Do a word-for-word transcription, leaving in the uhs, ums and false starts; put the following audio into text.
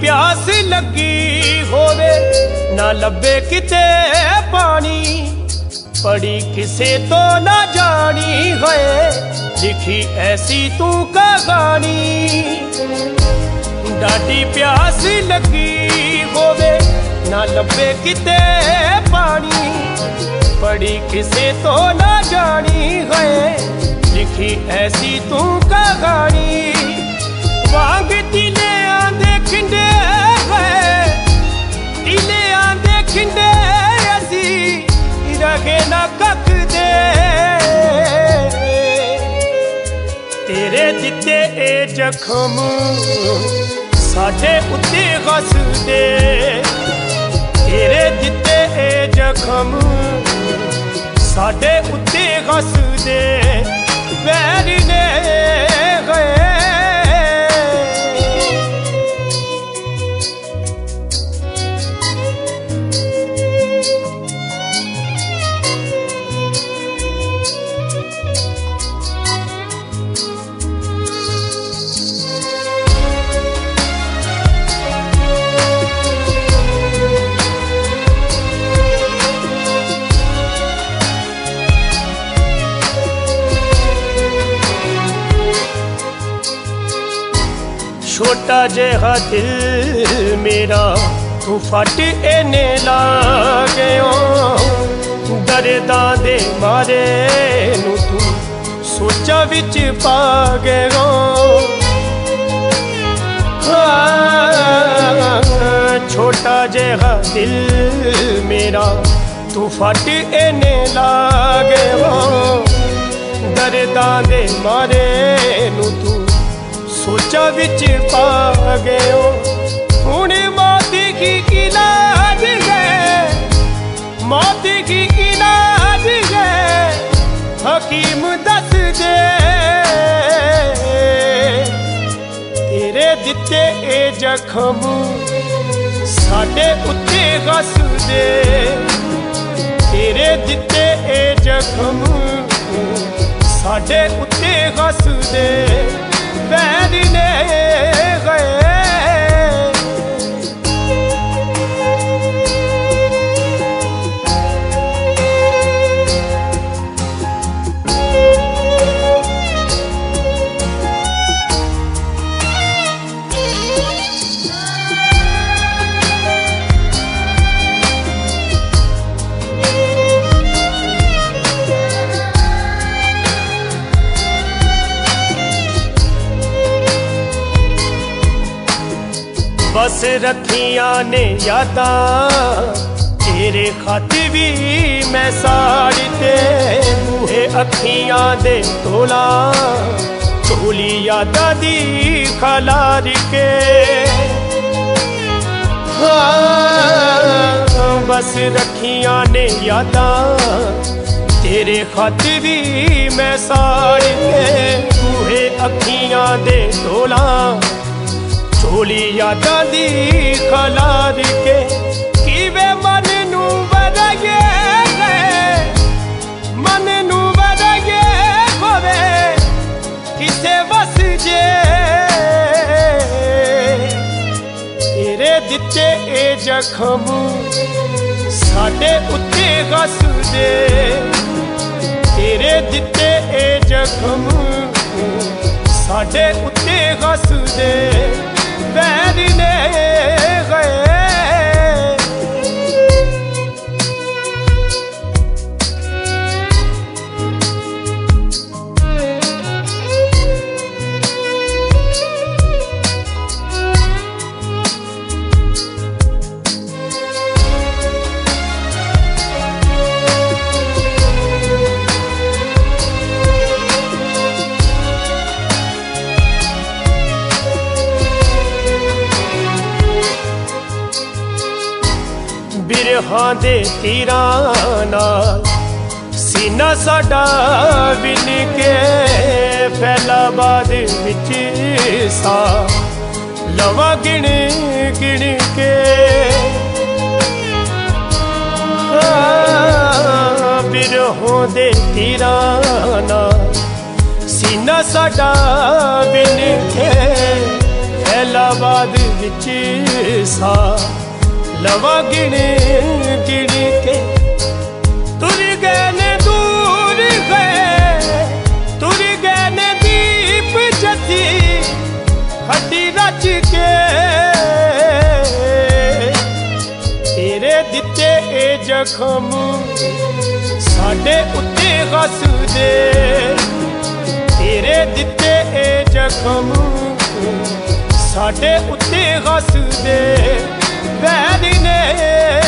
प्यास लगी होवे ना लभे किते पानी, पड़ी किसे तो ना जानी है लिखी ऐसी तू कहानी। डाडी प्यास लगी होवे ना लभे किते पानी, पड़ी किसे तो ना जानी है लिखी ऐसी तू कहानी। वांग तिले आंदे खिंडे है, तिले आंदे खिंडे असी रखे ना कख दे। तेरे दिते ए जखम साडे उत्ते हस दे, तेरे दिते ए जखम साडे उत्ते हस दे। वैर ने गए छोटा जेहा दिल मेरा तू फट इने ला गयो, दर्दां दे मारे नू तू सोचा विच पा गयो। छोटा जेहा दिल मेरा तू फट इने ला गयो, दर्दां दे मारे नू तू सोचा विच पा गयो। हुण मौत की इलाज है, मौत की इलाज है हकीम दस दे। तेरे दिते ए जखम साडे उत्ते हस दे, तेरे दिते ए जखम साडे उत्ते हस दे। वैर ने गए बस रखियां ने यादां तेरे खत भी मैं साड़ते। बूहे अखियां दे तोला चोली यादां दी खलार के। हाँ बस रखियां ने यादां तेरे खत भी मैं साड़ते। बूहे अखियां दे तोला चोली यादां दी खलार के। किवे मन नू वराए मन नू वराए होवे किसे बस जे। तेरे दिते ए जखम साडे उत्ते हस दे, तेरे दिते ए जखम साडे उत्ते हस दे। वैर ने गए बिरहां दे तीरां नाल सीना साडा विन के। फैलाबाद विच सा लवा गिण गिण के। बिरहों दे तीरां नाल सीना साडा विन के। फैलाबाद विच सा लवा गिण गिण के तुर गए ने दूर गए तुर गए ने दीप जती हड्डी रच के तेरे दिते ए जखम साडे उत्ते हस दे तेरे दिते ए जखम साडे उत्ते हस दे बैरी ने